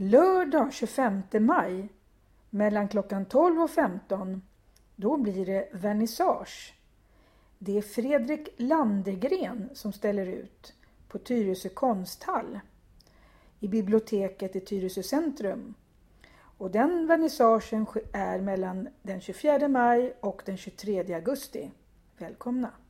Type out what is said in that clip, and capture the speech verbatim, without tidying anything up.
Lördag tjugofemte maj mellan klockan tolv och femton, då blir det vernissage. Det är Fredrik Landegren som ställer ut på Tyresö konsthall i biblioteket i Tyresö centrum. Och den vernissagen är mellan den tjugofjärde maj och den tjugotredje augusti. Välkomna!